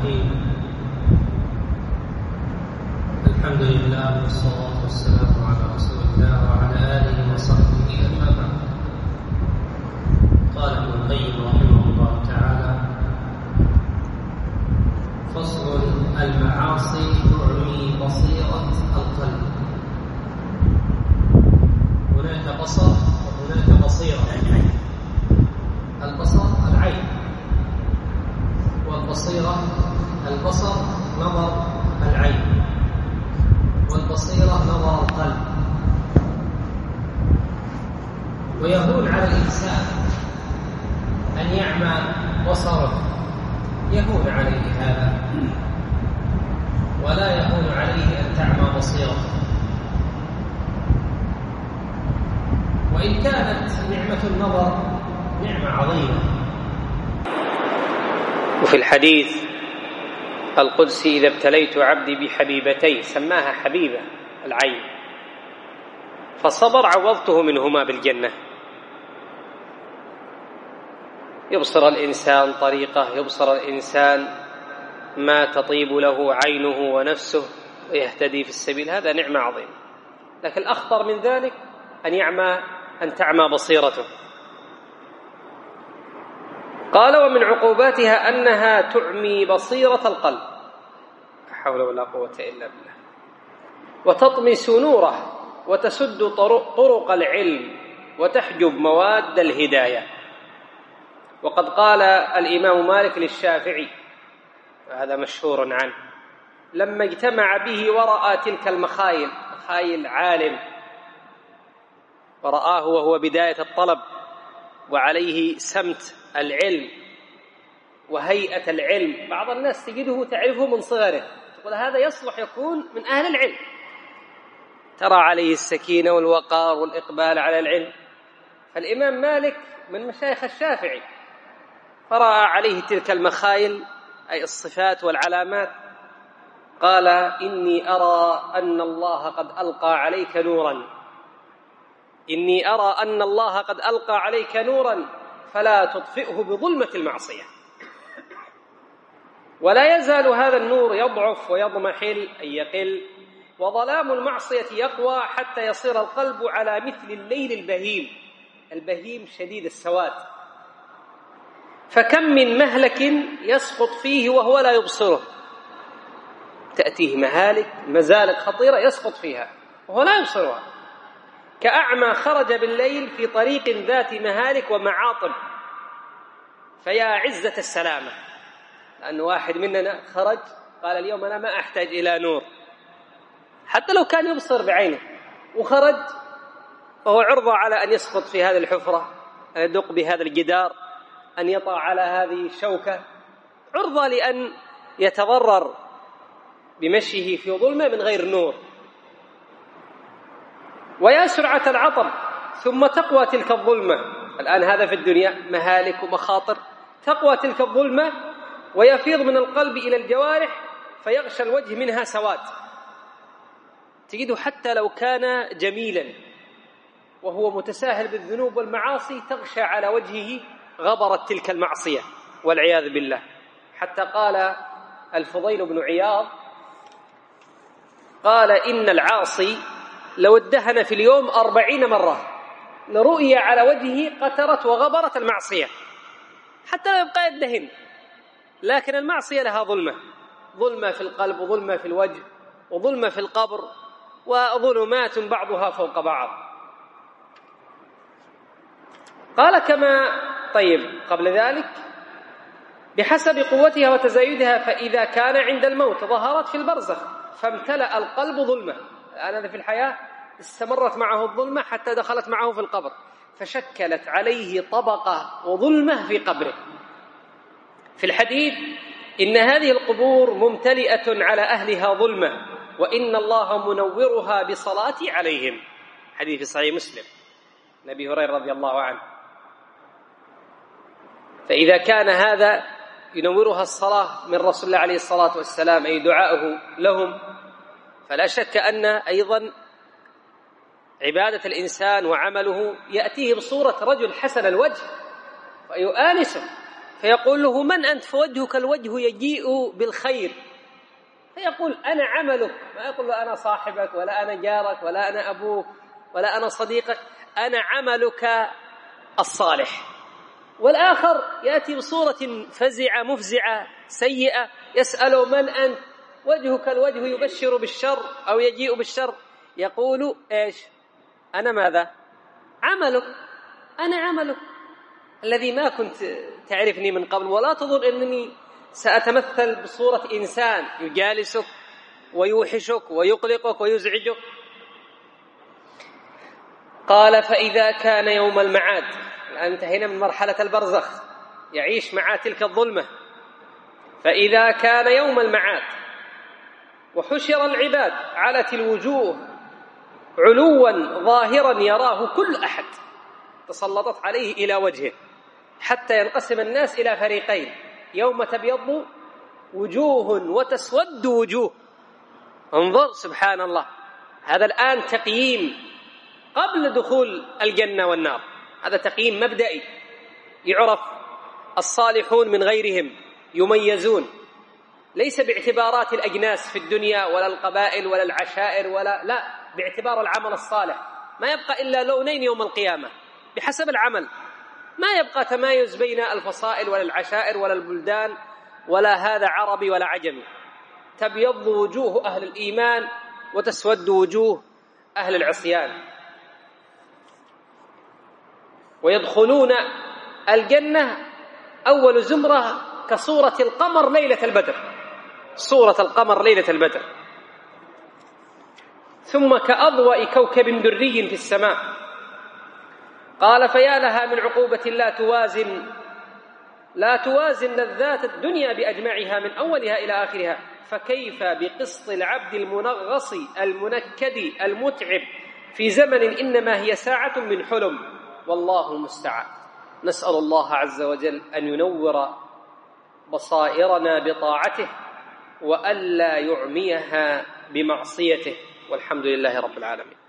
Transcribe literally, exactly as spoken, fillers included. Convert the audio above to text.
الرحيم. الحمد لله والصلاة والسلام على رسول الله وعلى آله وصحبه أما بعد. قال ابن القيم رحمه الله تعالى: فصل: المعاصي تعمي بصيرة القلب. هناك بصر وهناك بصيرة. البصر العين، والبصيرة البصر نظر العين، والبصيرة نظر القلب. ويهون على الإنسان أن يعمى بصره، يهون عليه هذا، ولا يهون عليه أن تعمى بصيرته. وإن كانت نعمة النظر نعمة عظيمة. وفي الحديث القدسي: إذا ابتليت عبدي بحبيبتين، سماها حبيبة العين، فصبر عوضته منهما بالجنة. يبصر الإنسان طريقه، يبصر الإنسان ما تطيب له عينه ونفسه ويهتدي في السبيل، هذا نعمة عظيمة. لكن الأخطر من ذلك أن يعمى أن تعمى بصيرته. قال: ومن عقوباتها أنها تعمي بصيرة القلب، لا حول ولا قوة إلا بالله، وتطمس نوره، وتسد طرق العلم، وتحجب مواد الهداية. وقد قال الإمام مالك للشافعي، وهذا مشهور عنه، لما اجتمع به ورأى تلك المخايل، مخايل عالم، ورآه وهو بداية الطلب وعليه سمت العلم وهيئة العلم. بعض الناس تجده تعرفه من صغره، تقول هذا يصلح يكون من أهل العلم، ترى عليه السكينة والوقار والإقبال على العلم. فالإمام مالك من مشايخ الشافعي، فرأى عليه تلك المخايل أي الصفات والعلامات، قال: إني أرى أن الله قد ألقى عليك نورا، إني أرى أن الله قد ألقى عليك نورا، فلا تطفئه بظلمة المعصية. ولا يزال هذا النور يضعف ويضمحل أي يقل، وظلام المعصية يقوى حتى يصير القلب على مثل الليل البهيم، البهيم شديد السواد. فكم من مهلك يسقط فيه وهو لا يبصره، تأتيه مهالك مزالق خطيرة يسقط فيها وهو لا يبصرها، كأعمى خرج بالليل في طريق ذات مهالك ومعاطب، فيا عزة السلامة. لأن واحد مننا خرج قال: اليوم أنا ما أحتاج إلى نور، حتى لو كان يبصر بعينه، وخرج وهو عرضة على أن يسقط في هذه الحفرة، أن يدق بهذا الجدار، أن يطع على هذه الشوكة، عرضة لأن يتضرر بمشيه في ظلمة من غير نور. ويا سرعة العطب، ثم تقوى تلك الظلمة. الآن هذا في الدنيا مهالك ومخاطر، تقوى تلك الظلمة ويفيض من القلب إلى الجوارح، فيغشى الوجه منها سواد، تجده حتى لو كان جميلا وهو متساهل بالذنوب والمعاصي، تغشى على وجهه غبرة تلك المعصية والعياذ بالله. حتى قال الفضيل بن عياض، قال: إن العاصي لو ادهن في اليوم أربعين مرة لرؤية على وجهه قترت وغبرت المعصية، حتى لا يبقى يدهن. لكن المعصية لها ظلمة، ظلمة في القلب، وظلمة في الوجه، وظلمة في القبر، وظلمات بعضها فوق بعض. قال كما طيب قبل ذلك: بحسب قوتها وتزايدها، فإذا كان عند الموت ظهرت في البرزخ، فامتلأ القلب ظلمة. الآن هذا في الحياة استمرت معه الظلمة حتى دخلت معه في القبر، فشكلت عليه طبقة وظلمة في قبره. في الحديث: إن هذه القبور ممتلئة على أهلها ظلمة، وإن الله منورها بصلاتي عليهم. حديث صحيح مسلم، أبي هريرة رضي الله عنه. فإذا كان هذا ينورها الصلاة من رسول الله عليه الصلاة والسلام، أي دعاؤه لهم، فلا شك أن أيضا عبادة الإنسان وعمله يأتيه بصورة رجل حسن الوجه ويؤانسه، فيقول له: من أنت؟ فوجهك الوجه يجيء بالخير، فيقول: أنا عملك. ما يقول له: أنا صاحبك، ولا أنا جارك، ولا أنا أبوك، ولا أنا صديقك، أنا عملك الصالح. والآخر يأتي بصورة فزعة مفزعة سيئة، يسأل: من أنت؟ وجهك الوجه يبشر بالشر أو يجيء بالشر، يقول: إيش؟ أنا ماذا؟ عملك، أنا عملك الذي ما كنت تعرفني من قبل، ولا تظن أنني سأتمثل بصورة إنسان يجالسك ويوحشك ويقلقك ويزعجك. قال: فإذا كان يوم المعاد، الآن انتهينا من مرحلة البرزخ، يعيش مع تلك الظلمة. فإذا كان يوم المعاد وحشر العباد، علت الوجوه علوا ظاهرا يراه كل أحد، تسلطت عليه إلى وجهه، حتى ينقسم الناس إلى فريقين: يوم تبيض وجوه وتسود وجوه. انظر سبحان الله، هذا الآن تقييم قبل دخول الجنة والنار، هذا تقييم مبدئي، يعرف الصالحون من غيرهم، يميزون، ليس باعتبارات الأجناس في الدنيا ولا القبائل ولا العشائر، ولا لا، باعتبار العمل الصالح. ما يبقى إلا لونين يوم القيامة بحسب العمل، ما يبقى تمايز بين الفصائل ولا العشائر ولا البلدان، ولا هذا عربي ولا عجمي. تبيض وجوه أهل الإيمان وتسود وجوه أهل العصيان. ويدخلون الجنة أول زمرة كصورة القمر ليلة البدر، صورة القمر ليلة البدر، ثم كأضواء كوكب دري في السماء. قال: فيا لها من عقوبة لا توازن لا توازن لذات الدنيا بأجمعها من أولها إلى آخرها، فكيف بقسط العبد المنغص المنكد المتعب في زمن إنما هي ساعة من حلم، والله المستعان. نسأل الله عز وجل أن ينور بصائرنا بطاعته وألا يعميها بمعصيته، والحمد لله رب العالمين.